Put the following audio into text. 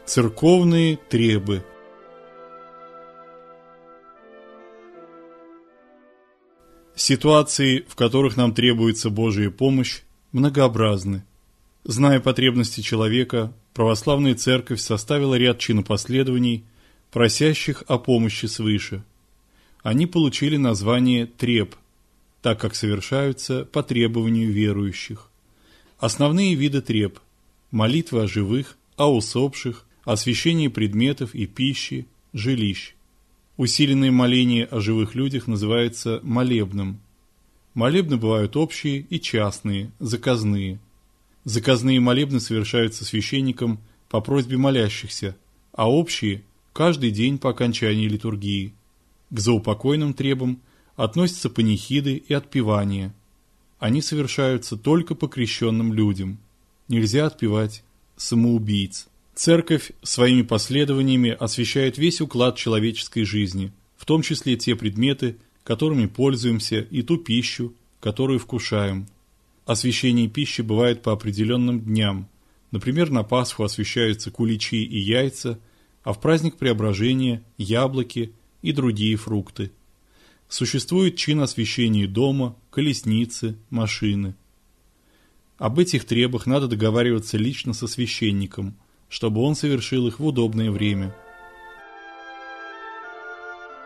Церковные требы. Ситуации, в которых нам требуется Божья помощь, многообразны. Зная потребности человека, православная церковь составила ряд чинопоследований, просящих о помощи свыше. Они получили название треб, так как совершаются по требованию верующих. Основные виды треб – молитвы о живых, о усопших, освящение предметов и пищи, жилищ. Усиленное моление о живых людях называется молебным. Молебны бывают общие и частные, заказные. Заказные молебны совершаются священником по просьбе молящихся, а общие – каждый день по окончании литургии. К заупокойным требам относятся панихиды и отпевания. Они совершаются только по крещенным людям. Нельзя отпевать самоубийц. Церковь своими последованиями освящает весь уклад человеческой жизни, в том числе те предметы, которыми пользуемся, и ту пищу, которую вкушаем. Освящение пищи бывает по определенным дням. Например, на Пасху освящаются куличи и яйца, а в праздник Преображения – яблоки и другие фрукты. Существует чин освящения дома, колесницы, машины. Об этих требах надо договариваться лично со священником, чтобы он совершил их в удобное время.